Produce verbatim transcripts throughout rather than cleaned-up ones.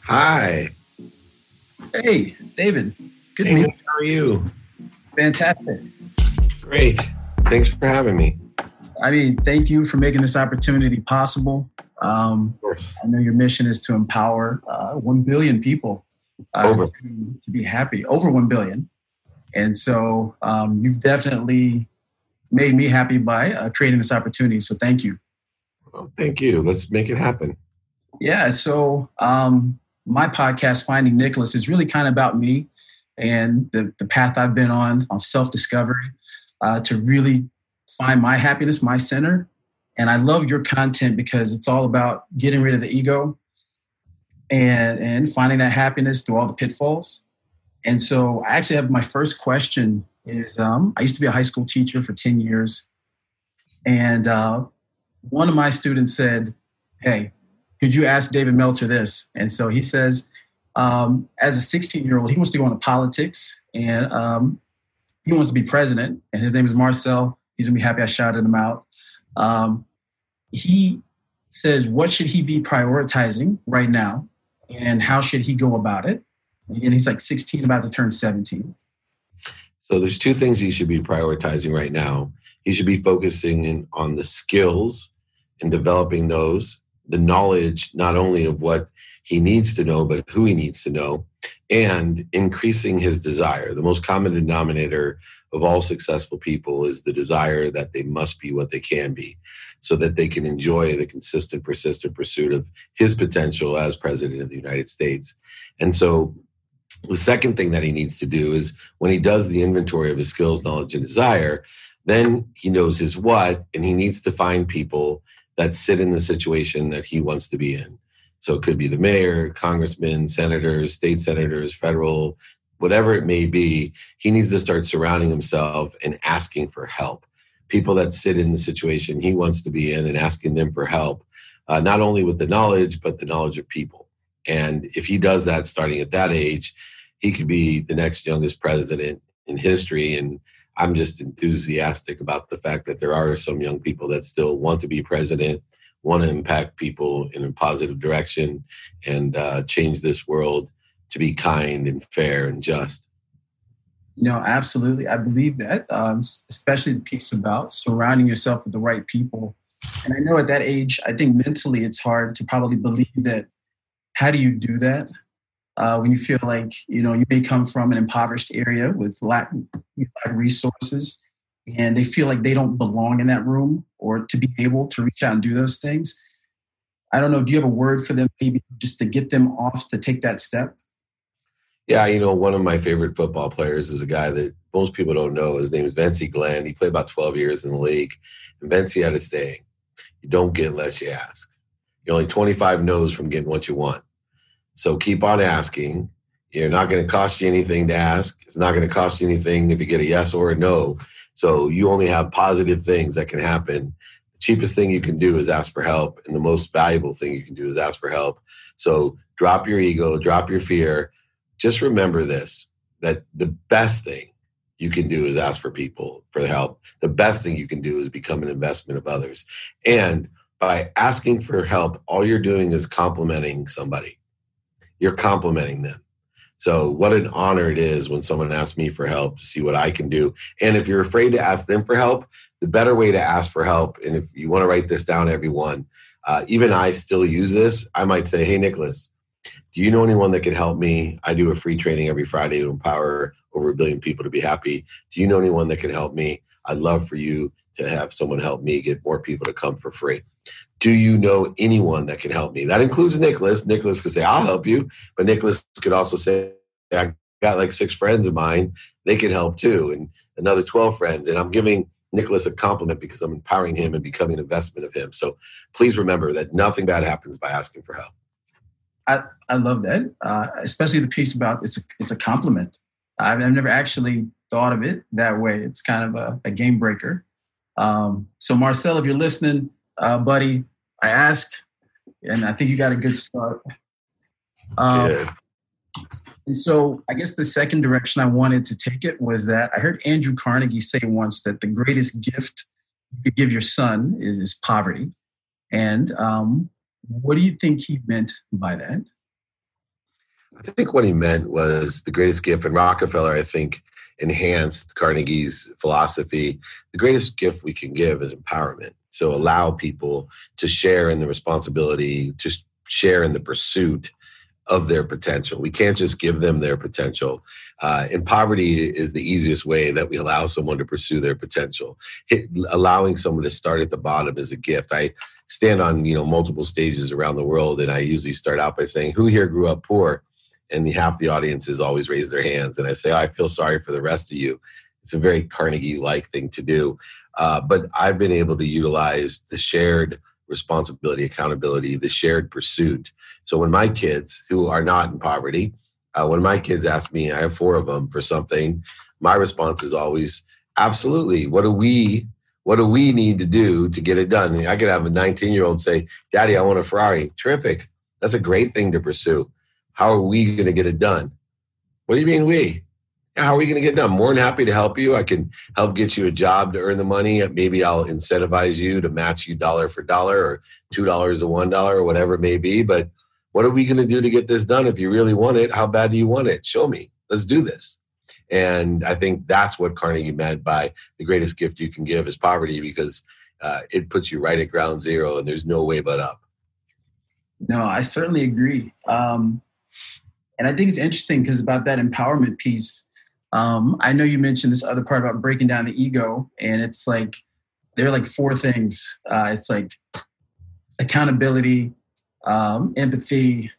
Hi. Hey, David. Good to Hey, meet Nick, you. how are you? Fantastic. Great. Thanks for having me. I mean, thank you for making this opportunity possible. Um, Of course. I know your mission is to empower uh, one billion people uh, Over. to, to be happy, over one billion. And so um, you've definitely made me happy by uh, creating this opportunity. So thank you. Well, thank you. Let's make it happen. Yeah. So um, my podcast, Finding Nicholas, is really kind of about me and the, the path I've been on, on self-discovery, uh, to really find my happiness, my center. And I love your content because it's all about getting rid of the ego and, and finding that happiness through all the pitfalls. And so I actually have my first question is, um, I used to be a high school teacher for ten years. And uh, one of my students said, hey, could you ask David Meltzer this? And so he says, um, as a sixteen-year-old, he wants to go into politics and um, he wants to be president. And his name is Marcel. He's going to be happy I shouted him out. Um, he says, what should he be prioritizing right now? And how should he go about it? And he's like sixteen, about to turn seventeen. So there's two things he should be prioritizing right now. He should be focusing in on the skills and developing those, the knowledge not only of what he needs to know, but who he needs to know, and increasing his desire. The most common denominator of all successful people is the desire that they must be what they can be, so that they can enjoy the consistent, persistent pursuit of his potential as president of the United States. And so the second thing that he needs to do is when he does the inventory of his skills, knowledge, and desire, then he knows his what, and he needs to find people that sit in the situation that he wants to be in. So it could be the mayor, congressmen, senators, state senators, federal, whatever it may be. He needs to start surrounding himself and asking for help. People that sit in the situation he wants to be in and asking them for help, uh, not only with the knowledge, but the knowledge of people. And if he does that starting at that age, he could be the next youngest president in history. And I'm just enthusiastic about the fact that there are some young people that still want to be president, want to impact people in a positive direction, and uh, change this world to be kind and fair and just. You know, absolutely. I believe that, um, especially the piece about surrounding yourself with the right people. And I know at that age, I think mentally it's hard to probably believe that. How do you do that uh, when you feel like, you know, you may come from an impoverished area with lack, lack resources, and they feel like they don't belong in that room, or to be able to reach out and do those things? I don't know. Do you have a word for them, maybe just to get them off to take that step? Yeah, you know, one of my favorite football players is a guy that most people don't know. His name is Vincey Glenn. He played about twelve years in the league. And Vincey had a saying, you don't get unless you ask. You're only twenty-five no's from getting what you want. So keep on asking. You're not going to cost you anything to ask. It's not going to cost you anything if you get a yes or a no. So you only have positive things that can happen. The cheapest thing you can do is ask for help. And the most valuable thing you can do is ask for help. So drop your ego, drop your fear. Just remember this, that the best thing you can do is ask for people for help. The best thing you can do is become an investment of others. And by asking for help, all you're doing is complimenting somebody. You're complimenting them. So what an honor it is when someone asks me for help to see what I can do. And if you're afraid to ask them for help, the better way to ask for help, and if you want to write this down, everyone, uh, even I still use this. I might say, hey, Nicholas, do you know anyone that can help me? I do a free training every Friday to empower over a billion people to be happy. Do you know anyone that can help me? I'd love for you to have someone help me get more people to come for free. Do you know anyone that can help me? That includes Nicholas. Nicholas could say, I'll help you. But Nicholas could also say, I got like six friends of mine. They can help too. And another twelve friends. And I'm giving Nicholas a compliment because I'm empowering him and becoming an investment of him. So please remember that nothing bad happens by asking for help. I, I love that, uh, especially the piece about it's a, it's a compliment. I've, I've never actually thought of it that way. It's kind of a, a game breaker. Um, so Marcel, if you're listening, uh, buddy, I asked, and I think you got a good start. Um, Good. And so I guess the second direction I wanted to take it was that I heard Andrew Carnegie say once that the greatest gift you could give your son is, is poverty. And um, what do you think he meant by that? I think what he meant was the greatest gift, and Rockefeller, I think, enhanced Carnegie's philosophy. The greatest gift we can give is empowerment. So allow people to share in the responsibility, to share in the pursuit of their potential. We can't just give them their potential. Uh, and poverty is the easiest way that we allow someone to pursue their potential. Hit, allowing someone to start at the bottom is a gift. I stand on, you know, multiple stages around the world, and I usually start out by saying, who here grew up poor? And the, half the audiences always raise their hands. And I say, oh, I feel sorry for the rest of you. It's a very Carnegie-like thing to do. Uh, but I've been able to utilize the shared responsibility, accountability, the shared pursuit. So when my kids, who are not in poverty, uh, when my kids ask me, I have four of them, for something, my response is always, absolutely. What do we, what do we need to do to get it done? I could have a nineteen-year-old say, Daddy, I want a Ferrari. Terrific. That's a great thing to pursue. How are we going to get it done? What do you mean we? How are we going to get it done? More than happy to help you. I can help get you a job to earn the money. Maybe I'll incentivize you to match you dollar for dollar, or two dollars to one dollar, or whatever it may be. But what are we going to do to get this done? If you really want it, how bad do you want it? Show me. Let's do this. And I think that's what Carnegie meant by the greatest gift you can give is poverty, because uh, it puts you right at ground zero and there's no way but up. No, I certainly agree. Um, and I think it's interesting because about that empowerment piece, um, I know you mentioned this other part about breaking down the ego, and it's like, there are like four things. Uh, it's like accountability, um, empathy,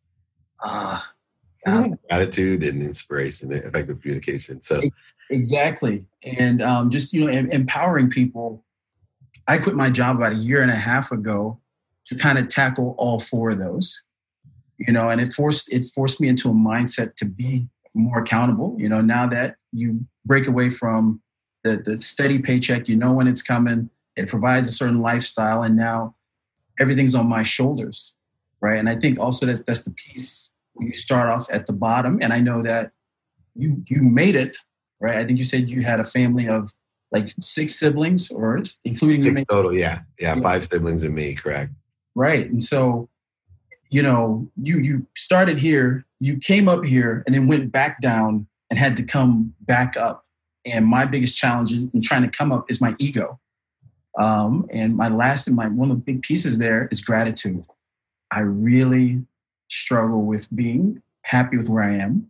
uh, Um, attitude and inspiration, and effective communication. So exactly. And um, just, you know, em- empowering people. I quit my job about a year and a half ago to kind of tackle all four of those, you know, and it forced, it forced me into a mindset to be more accountable. You know, now that you break away from the, the steady paycheck, you know, when it's coming, it provides a certain lifestyle, and now everything's on my shoulders. Right. And I think also that's, that's the piece. You start off at the bottom, and I know that you you made it, right? I think you said you had a family of like six siblings, or including six you. Total, yeah, yeah, yeah, five siblings and me, correct? Right, and so you know you you started here, you came up here, and then went back down and had to come back up. And my biggest challenge in trying to come up is my ego. Um, and my last and my one of the big pieces there is gratitude. I really struggle with being happy with where I am.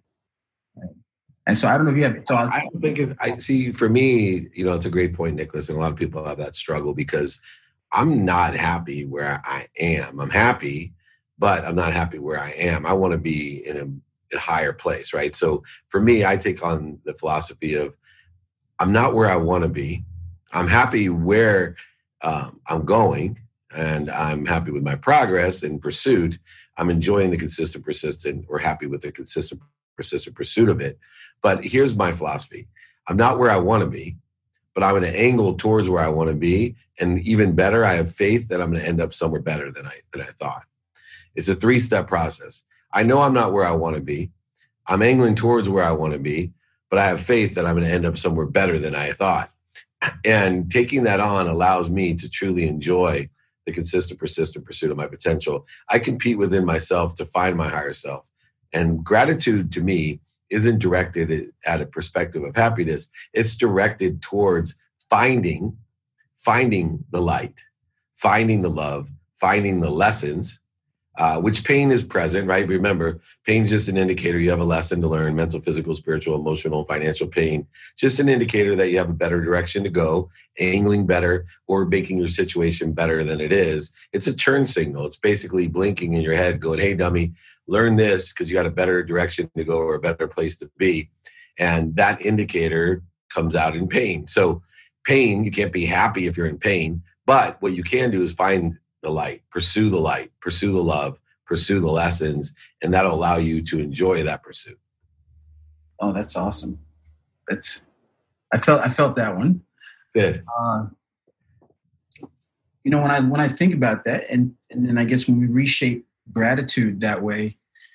And so I don't know if you have thoughts. I don't think it's, I see, for me, you know, it's a great point, Nicholas, and a lot of people have that struggle because I'm not happy where I am. I'm happy, but I'm not happy where I am. I want to be in a, a higher place, right? So for me, I take on the philosophy of I'm not where I want to be. I'm happy where um, I'm going, and I'm happy with my progress and pursuit. I'm enjoying the consistent, persistent, or happy with the consistent, persistent pursuit of it. But here's my philosophy. I'm not where I want to be, but I'm going to angle towards where I want to be. And even better, I have faith that I'm going to end up somewhere better than I, than I thought. It's a three-step process. I know I'm not where I want to be. I'm angling towards where I want to be, but I have faith that I'm going to end up somewhere better than I thought. And taking that on allows me to truly enjoy the consistent, persistent pursuit of my potential. I compete within myself to find my higher self. And gratitude to me isn't directed at a perspective of happiness. It's directed towards finding, finding the light, finding the love, finding the lessons, uh, which pain is present, right? Remember, pain is just an indicator you have a lesson to learn: mental, physical, spiritual, emotional, financial pain. Just an indicator that you have a better direction to go, angling better, or making your situation better than it is. It's a turn signal. It's basically blinking in your head going, hey, dummy, learn this because you got a better direction to go or a better place to be. And that indicator comes out in pain. So pain, you can't be happy if you're in pain, but what you can do is find the light, pursue the light, pursue the love, pursue the lessons, and that'll allow you to enjoy that pursuit. Oh, that's awesome. That's, I felt, I felt that one. Good. Uh, you know, when I, when I think about that, and, and then I guess when we reshape gratitude that way,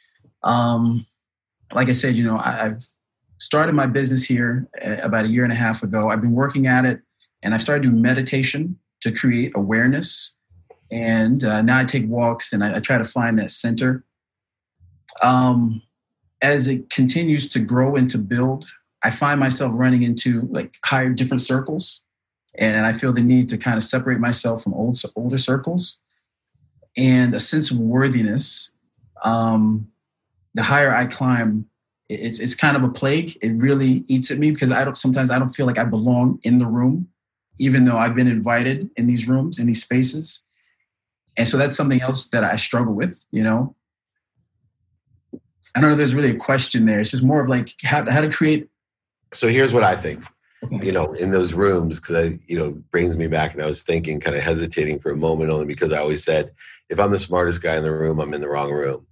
um, like I said, you know, I, I've started my business here about a year and a half ago. I've been working at it, and I started doing meditation to create awareness. And uh, now I take walks, and I, I try to find that center. Um, as it continues to grow and to build, I find myself running into like higher, different circles. And I feel the need to kind of separate myself from old, older circles and a sense of worthiness. Um, the higher I climb, it's it's kind of a plague. It really eats at me because I don't, sometimes I don't feel like I belong in the room, even though I've been invited in these rooms, in these spaces. And so that's something else that I struggle with, you know. I don't know if there's really a question there. It's just more of like how, how to create. So here's what I think, Okay. you know, in those rooms, because I, you know, brings me back, and I was thinking, kind of hesitating for a moment, only because I always said, if I'm the smartest guy in the room, I'm in the wrong room.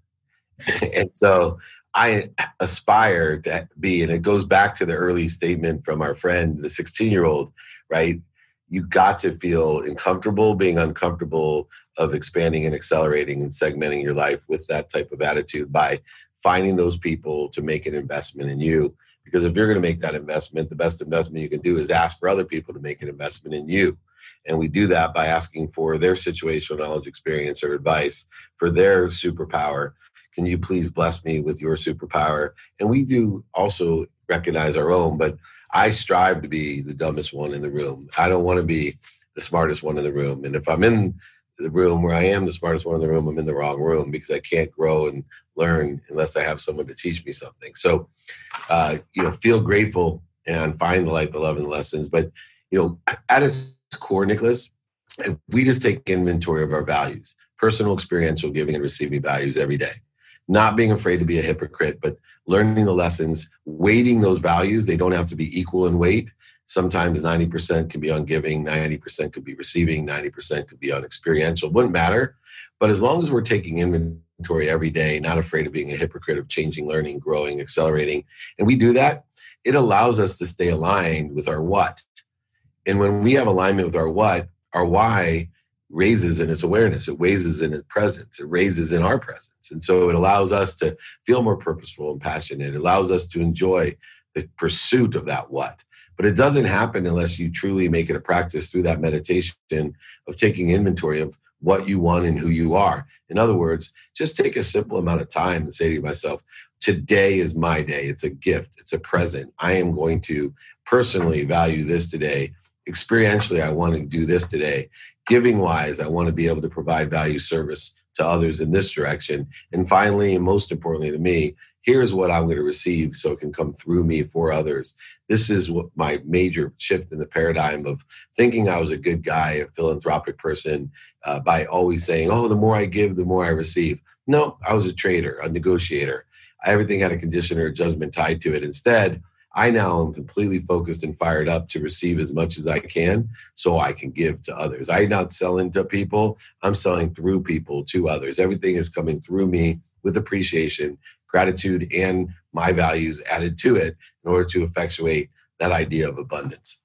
And so I aspire to be, and it goes back to the early statement from our friend, the sixteen-year-old, right? You got to feel uncomfortable being uncomfortable of expanding and accelerating and segmenting your life with that type of attitude by finding those people to make an investment in you. Because if you're going to make that investment, the best investment you can do is ask for other people to make an investment in you. And we do that by asking for their situational knowledge, experience, or advice for their superpower. Can you please bless me with your superpower? And we do also recognize our own, but I strive to be the dumbest one in the room. I don't want to be the smartest one in the room. And if I'm in the room where I am the smartest one in the room, I'm in the wrong room because I can't grow and learn unless I have someone to teach me something. So, uh, you know, feel grateful and find the light, the love, and the lessons. But, you know, at its core, Nicholas, if we just take inventory of our values, personal, experiential, giving and receiving values every day, not being afraid to be a hypocrite, but learning the lessons, weighting those values. They don't have to be equal in weight. Sometimes ninety percent can be on giving, ninety percent could be receiving, ninety percent could be on experiential. It wouldn't matter. But as long as we're taking inventory every day, not afraid of being a hypocrite, of changing, learning, growing, accelerating, and we do that, it allows us to stay aligned with our what. And when we have alignment with our what, our why raises in its awareness. It raises in its presence. It raises in our presence. And so it allows us to feel more purposeful and passionate. It allows us to enjoy the pursuit of that what. But it doesn't happen unless you truly make it a practice through that meditation of taking inventory of what you want and who you are. In other words, just take a simple amount of time and say to myself, today is my day. It's a gift. It's a present. I am going to personally value this today. Experientially, I want to do this today. Giving wise, I want to be able to provide value service to others in this direction. And finally, and most importantly to me, here's what I'm going to receive so it can come through me for others. This is what my major shift in the paradigm of thinking I was a good guy, a philanthropic person, uh, by always saying, oh, the more I give, the more I receive. No, I was a trader, a negotiator. Everything had a condition or a judgment tied to it. Instead, I now am completely focused and fired up to receive as much as I can so I can give to others. I'm not selling to people. I'm selling through people to others. Everything is coming through me with appreciation, gratitude, and my values added to it in order to effectuate that idea of abundance.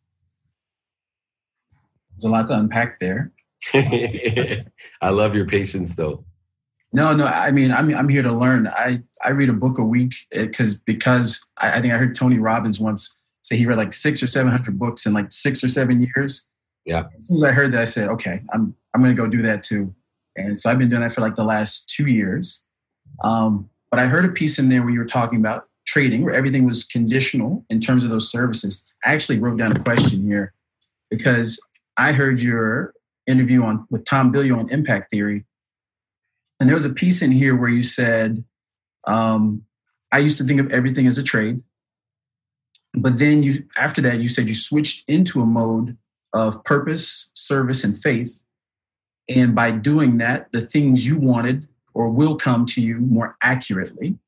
There's a lot to unpack there. I love your patience, though. No, no. I mean, I'm I'm here to learn. I, I read a book a week because because I, I think I heard Tony Robbins once say he read like six or seven hundred books in like six or seven years. Yeah. As soon as I heard that, I said, okay, I'm I'm going to go do that too. And so I've been doing that for like the last two years. Um, but I heard a piece in there where you were talking about trading, where everything was conditional in terms of those services. I actually wrote down a question here because I heard your interview on with Tom Bilyeu on impact theory. And there was a piece in here where you said, um, I used to think of everything as a trade. But then you, after that, you said you switched into a mode of purpose, service, and faith. And by doing that, the things you wanted or will come to you more accurately.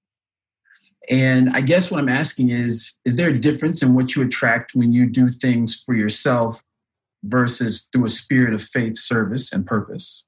And I guess what I'm asking is, is there a difference in what you attract when you do things for yourself versus through a spirit of faith, service, and purpose?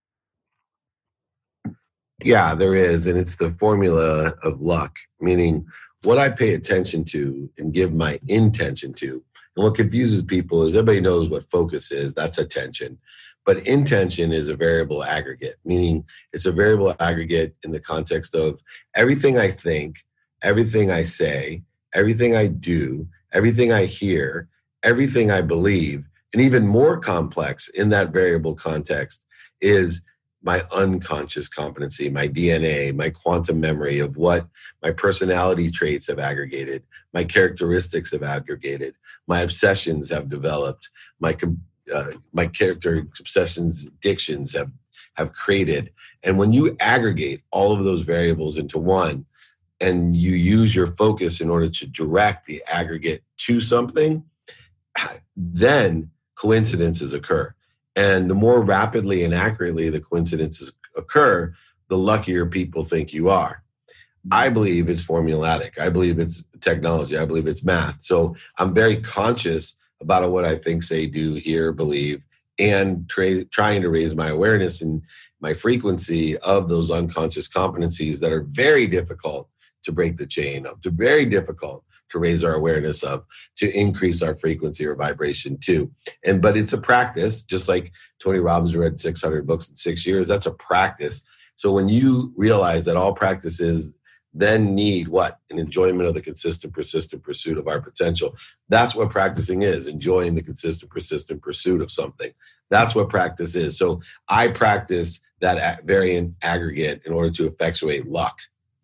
Yeah, there is. And it's the formula of luck, meaning what I pay attention to and give my intention to. And what confuses people is everybody knows what focus is. That's attention. But intention is a variable aggregate, meaning it's a variable aggregate in the context of everything I think, everything I say, everything I do, everything I hear, everything I believe, and even more complex in that variable context is my unconscious competency, my D N A, my quantum memory of what my personality traits have aggregated, my characteristics have aggregated, my obsessions have developed, my uh, my character obsessions, addictions have have created. And when you aggregate all of those variables into one, and you use your focus in order to direct the aggregate to something, then coincidences occur. And the more rapidly and accurately the coincidences occur, the luckier people think you are. I believe it's formulatic. I believe it's technology. I believe it's math. So I'm very conscious about what I think, say, do, hear, believe, and tra- trying to raise my awareness and my frequency of those unconscious competencies that are very difficult to break the chain of, to very difficult to raise our awareness of, to increase our frequency or vibration too. And but it's a practice, just like Tony Robbins read six hundred books in six years. That's a practice. So when you realize that all practices then need what? An enjoyment of the consistent, persistent pursuit of our potential. That's what practicing is, enjoying the consistent, persistent pursuit of something. That's what practice is. So I practice that variant aggregate in order to effectuate luck.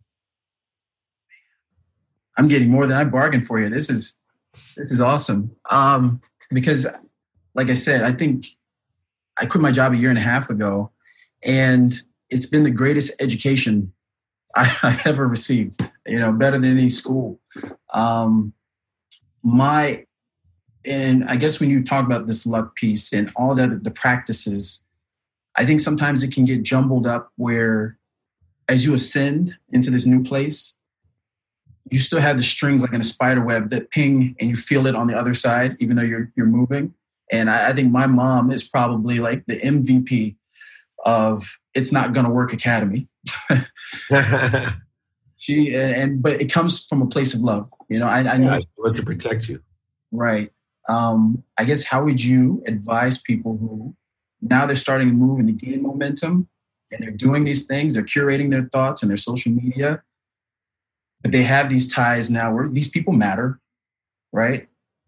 I'm getting more than I bargained for you. This is this is awesome. Um, because, like I said, I think I quit my job a year and a half ago, and it's been the greatest education I, I've ever received. You know, better than any school. Um, my and I guess when you talk about this luck piece and all the the practices, I think sometimes it can get jumbled up where, as you ascend into this new place, you still have the strings like in a spider web that ping and you feel it on the other side, even though you're you're moving. And I, I think my mom is probably like the M V P of It's Not Gonna Work Academy. she and but it comes from a place of love. You know, I, I know I want to protect you. Right. Um, I guess how would you advise people who now they're starting to move and to gain momentum and they're doing these things, they're curating their thoughts and their social media, but they have these ties now where these people matter, right?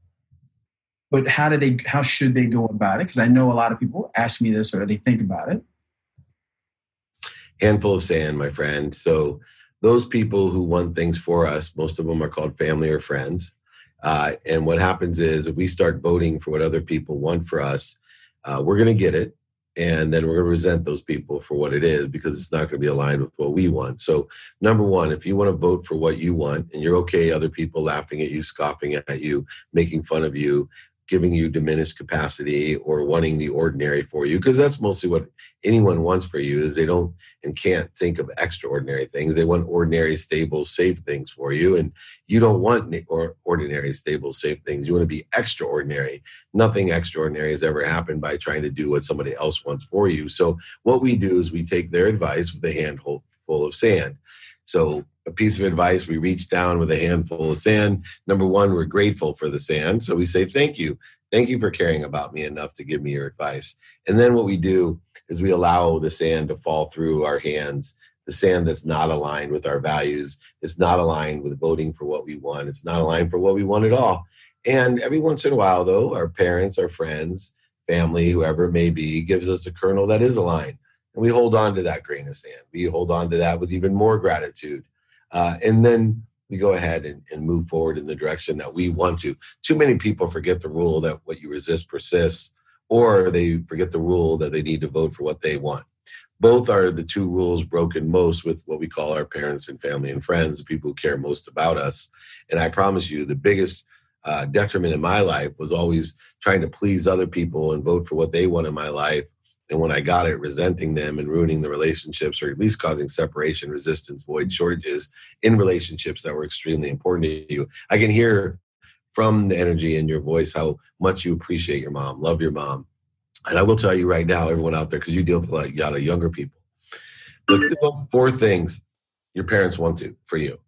But how do they, how should they go about it? Because I know a lot of people ask me this or they think about it. Handful of sand, my friend. So those people who want things for us, most of them are called family or friends. Uh, and what happens is if we start voting for what other people want for us, uh, we're going to get it. And then we're going to resent those people for what it is because it's not going to be aligned with what we want. So number one, if you want to vote for what you want and you're okay, other people laughing at you, scoffing at you, making fun of you, giving you diminished capacity or wanting the ordinary for you, because that's mostly what anyone wants for you is they don't and can't think of extraordinary things. They want ordinary, stable, safe things for you. And you don't want or ordinary, stable, safe things. You want to be extraordinary. Nothing extraordinary has ever happened by trying to do what somebody else wants for you. So what we do is we take their advice with a handful full of sand. So a piece of advice, we reach down with a handful of sand. Number one, we're grateful for the sand. So we say, thank you. Thank you for caring about me enough to give me your advice. And then what we do is we allow the sand to fall through our hands, the sand that's not aligned with our values. It's not aligned with voting for what we want. It's not aligned for what we want at all. And every once in a while, though, our parents, our friends, family, whoever it may be, gives us a kernel that is aligned. And we hold on to that grain of sand. We hold on to that with even more gratitude. Uh, and then we go ahead and, and move forward in the direction that we want to. Too many people forget the rule that what you resist persists, or they forget the rule that they need to vote for what they want. Both are the two rules broken most with what we call our parents and family and friends, the people who care most about us. And I promise you, the biggest uh, detriment in my life was always trying to please other people and vote for what they want in my life. And when I got it, resenting them and ruining the relationships, or at least causing separation, resistance, void, shortages in relationships that were extremely important to you. I can hear from the energy in your voice how much you appreciate your mom, love your mom. And I will tell you right now, everyone out there, because you deal with a lot, a lot of younger people, look at the four things your parents want to for you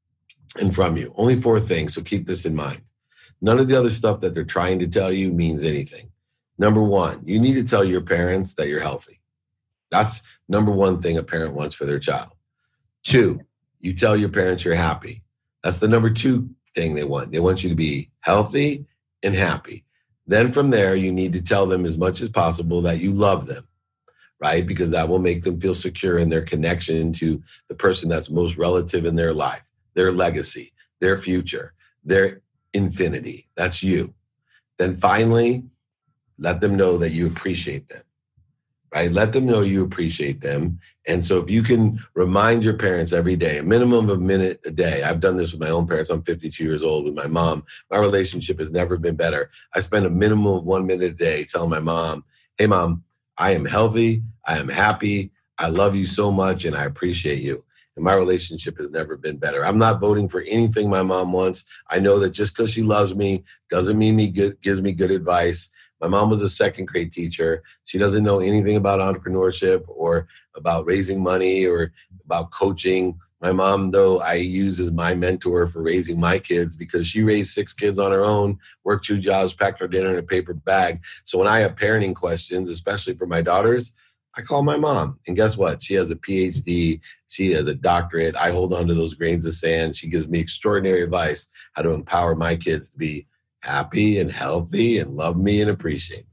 and from you. Only four things, so keep this in mind. None of the other stuff that they're trying to tell you means anything. Number one, you need to tell your parents that you're healthy. That's number one thing a parent wants for their child. Two, you tell your parents you're happy. That's the number two thing they want. They want you to be healthy and happy. Then from there, you need to tell them as much as possible that you love them. right? Because that will make them feel secure in their connection to the person that's most relative in their life, their legacy, their future, their infinity. That's you. Then finally, let them know that you appreciate them, right? Let them know you appreciate them. And so if you can remind your parents every day, a minimum of a minute a day. I've done this with my own parents. I'm fifty-two years old with my mom. My relationship has never been better. I spend a minimum of one minute a day telling my mom, hey, Mom, I am healthy. I am happy. I love you so much, and I appreciate you. And my relationship has never been better. I'm not voting for anything my mom wants. I know that just because she loves me doesn't mean me good, gives me good advice. My mom was a second grade teacher. She doesn't know anything about entrepreneurship or about raising money or about coaching. My mom, though, I use as my mentor for raising my kids because she raised six kids on her own, worked two jobs, packed her dinner in a paper bag. So when I have parenting questions, especially for my daughters, I call my mom. And guess what? She has a P H D. She has a doctorate. I hold on to those grains of sand. She gives me extraordinary advice how to empower my kids to be happy and healthy and love me and appreciate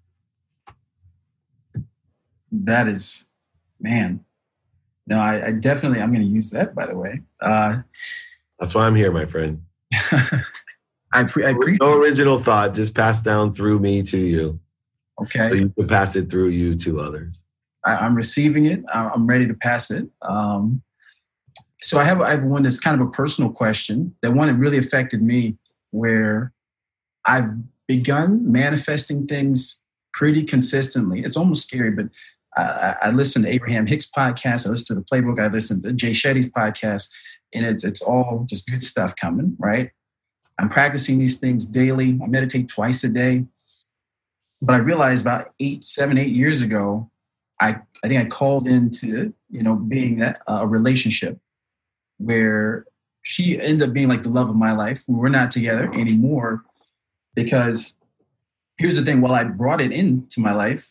me. That is, man. No, I, I definitely, I'm going to use that, by the way. Uh, That's why I'm here, my friend. I, pre- I appreciate No original thought, just passed down through me to you. Okay. So you can pass it through you to others. I, I'm receiving it. I'm ready to pass it. Um, so I have, I have one that's kind of a personal question, that one that really affected me, where I've begun manifesting things pretty consistently. It's almost scary, but I, I listen to Abraham Hicks' podcast. I listen to the Playbook. I listen to Jay Shetty's podcast, and it's it's all just good stuff coming, right? I'm practicing these things daily. I meditate twice a day. But I realized about eight, seven, eight years ago, I, I think I called into, you know, being that, uh, a relationship where she ended up being like the love of my life. We're not together anymore. Because here's the thing, while I brought it into my life,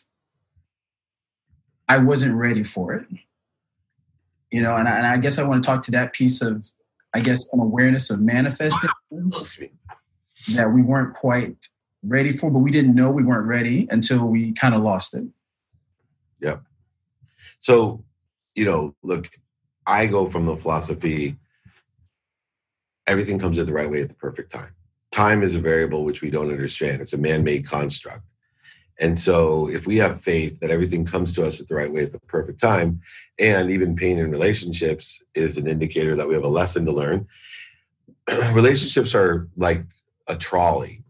I wasn't ready for it. You know, and I, and I guess I want to talk to that piece of, I guess, an awareness of manifesting things that we weren't quite ready for, but we didn't know we weren't ready until we kind of lost it. Yep. So, you know, look, I go from the philosophy, everything comes at the right way at the perfect time. Time is a variable which we don't understand. It's a man-made construct. And so if we have faith that everything comes to us at the right way at the perfect time, and even pain in relationships is an indicator that we have a lesson to learn. Relationships are like a trolley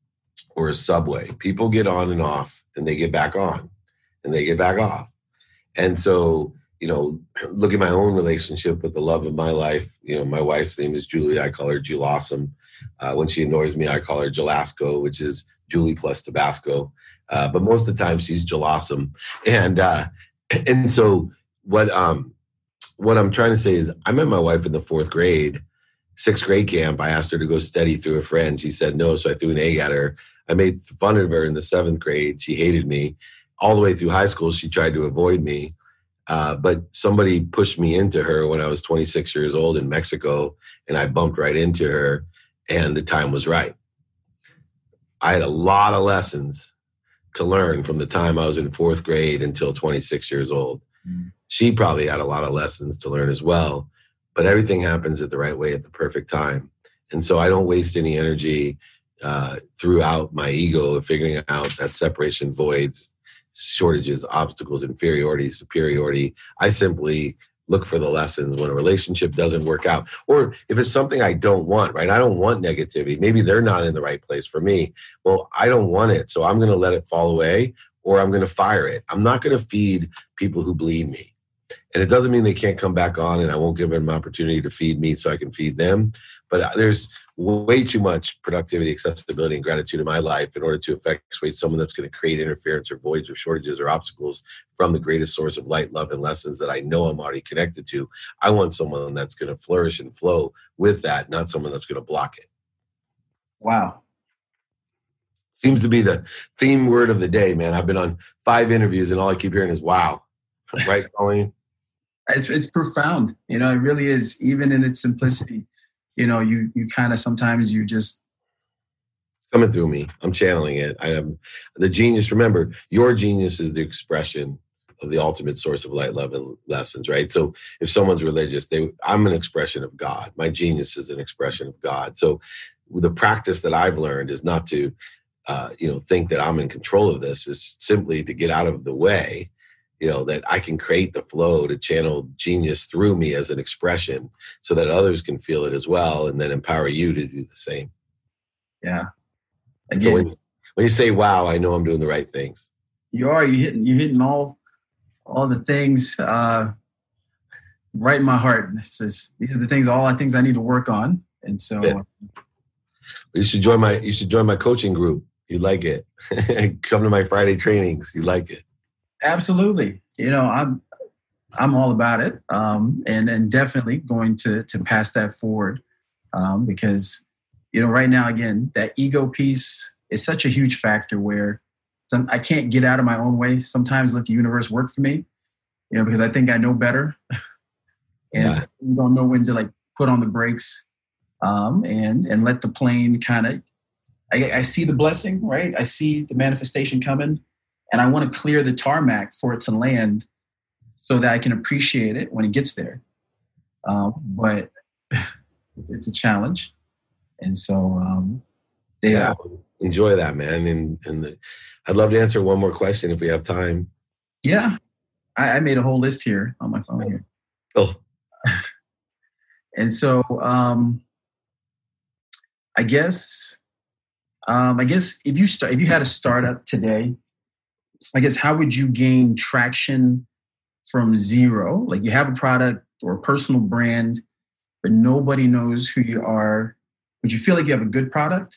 or a subway. People get on and off, and they get back on, and they get back off. And so, you know, look at my own relationship with the love of my life. You know, my wife's name is Julie. I call her Julawesome. Uh, when she annoys me, I call her Jalasco, which is Julie plus Tabasco. Uh, but most of the time, she's Julawesome. And uh, and so what um what I'm trying to say is, I met my wife in the fourth grade, sixth grade camp. I asked her to go study through a friend. She said no, so I threw an egg at her. I made fun of her in the seventh grade. She hated me. All the way through high school, she tried to avoid me. Uh, but somebody pushed me into her when I was twenty-six years old in Mexico, and I bumped right into her, and the time was right. I had a lot of lessons to learn from the time I was in fourth grade until twenty-six years old. Mm. She probably had a lot of lessons to learn as well, but everything happens at the right way at the perfect time. And so I don't waste any energy uh, throughout my ego of figuring out that separation, voids, shortages, obstacles, inferiority, superiority. I simply look for the lessons when a relationship doesn't work out, or if it's something I don't want, right? I don't want negativity. Maybe they're not in the right place for me. Well, I don't want it. So I'm going to let it fall away, or I'm going to fire it. I'm not going to feed people who bleed me. And it doesn't mean they can't come back on, and I won't give them an opportunity to feed me so I can feed them. But there's way too much productivity, accessibility, and gratitude in my life in order to effectuate someone that's going to create interference or voids or shortages or obstacles from the greatest source of light, love, and lessons that I know I'm already connected to. I want someone that's going to flourish and flow with that, not someone that's going to block it. Wow. Seems to be the theme word of the day, man. I've been on five interviews, and all I keep hearing is wow. Right, Colleen? It's it's profound. You know, it really is, even in its simplicity. You know, you you kind of sometimes you just coming through me. I'm channeling it. I am the genius. Remember, your genius is the expression of the ultimate source of light, love, and lessons, right? So if someone's religious, they I'm an expression of God. My genius is an expression of God. So the practice that I've learned is not to, uh, you know, think that I'm in control of this. Is simply to get out of the way, you know, that I can create the flow to channel genius through me as an expression so that others can feel it as well, and then empower you to do the same. Yeah. Again, so when, when you say, wow, I know I'm doing the right things. You are, you're hitting, you're hitting all, all the things uh, right in my heart. This is, these are the things, all the things I need to work on. And so yeah. you should join my, you should join my coaching group. You like it. Come to my Friday trainings. You like it. Absolutely. You know, I'm, I'm all about it. Um, and, and definitely going to, to pass that forward um, because, you know, right now, again, that ego piece is such a huge factor where some, I can't get out of my own way. Sometimes let the universe work for me, you know, because I think I know better. And yeah. You don't know when to like put on the brakes um, and, and let the plane kind of, I, I see the blessing, right? I see the manifestation coming and I want to clear the tarmac for it to land so that I can appreciate it when it gets there. Um, but it's a challenge. And so, um, they, yeah, enjoy that, man. And, and the, I'd love to answer one more question if we have time. Yeah. I, I made a whole list here on my phone here. Oh. And so, um, I guess, um, I guess if you start, if you had a startup today, I guess, how would you gain traction from zero? Like you have a product or a personal brand, but nobody knows who you are. Would you feel like you have a good product?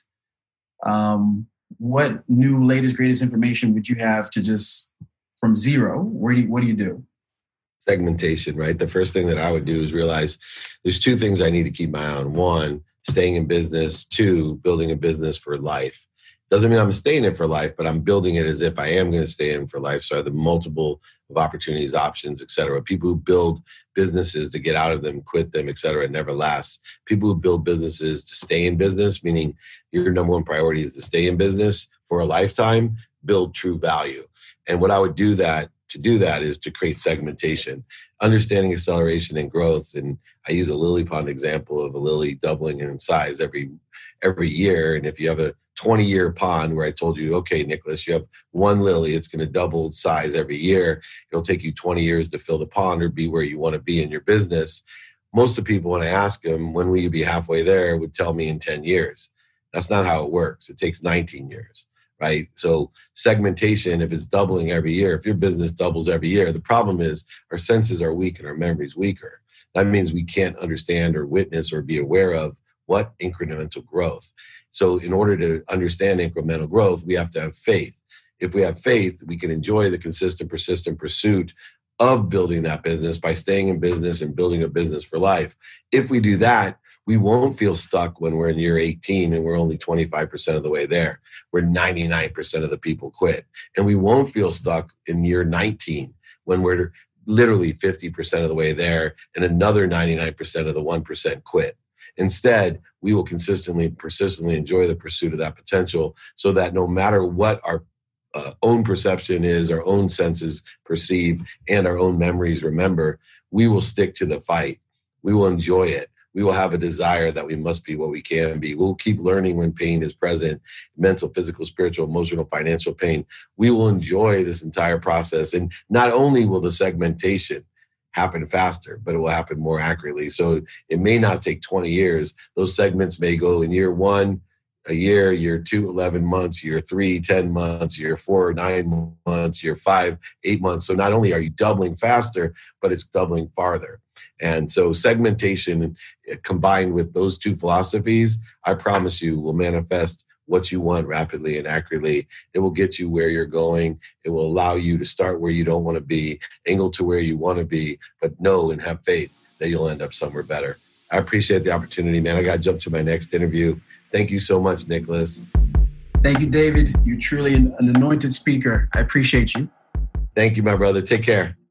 Um, what new, latest, greatest information would you have to just from zero? Where do you, what do you do? Segmentation, right? The first thing that I would do is realize there's two things I need to keep my eye on. One, staying in business. Two, building a business for life. Doesn't mean I'm staying in for life, but I'm building it as if I am going to stay in for life. So I have the multiple of opportunities, options, et cetera. People who build businesses to get out of them, quit them, et cetera, it never lasts. People who build businesses to stay in business, meaning your number one priority is to stay in business for a lifetime, build true value. And what I would do that to do that is to create segmentation, understanding acceleration and growth. And I use a lily pond example of a lily doubling in size every every year. And if you have a twenty-year pond where I told you, okay, Nicholas, you have one lily, it's going to double size every year. It'll take you twenty years to fill the pond or be where you want to be in your business. Most of the people, when I ask them, when will you be halfway there, would tell me in ten years. That's not how it works. It takes nineteen years. Right? So segmentation, if it's doubling every year, if your business doubles every year, the problem is our senses are weak and our memory's weaker. That means we can't understand or witness or be aware of what incremental growth. So in order to understand incremental growth, we have to have faith. If we have faith, we can enjoy the consistent, persistent pursuit of building that business by staying in business and building a business for life. If we do that, we won't feel stuck when we're in year eighteen and we're only twenty-five percent of the way there, where ninety-nine percent of the people quit. And we won't feel stuck in year nineteen when we're literally fifty percent of the way there and another ninety-nine percent of the one percent quit. Instead, we will consistently, persistently enjoy the pursuit of that potential so that no matter what our uh, own perception is, our own senses perceive, and our own memories remember, we will stick to the fight. We will enjoy it. We will have a desire that we must be what we can be. We'll keep learning when pain is present, mental, physical, spiritual, emotional, financial pain. We will enjoy this entire process. And not only will the segmentation happen faster, but it will happen more accurately. So it may not take twenty years. Those segments may go in year one, a year, year two, eleven months, year three, ten months, year four, nine months, year five, eight months. So not only are you doubling faster, but it's doubling farther. And so segmentation combined with those two philosophies, I promise you will manifest what you want rapidly and accurately. It will get you where you're going. It will allow you to start where you don't want to be, angle to where you want to be, but know and have faith that you'll end up somewhere better. I appreciate the opportunity, man. I got to jump to my next interview. Thank you so much, Nicholas. Thank you, David. You're truly an, an anointed speaker. I appreciate you. Thank you, my brother. Take care.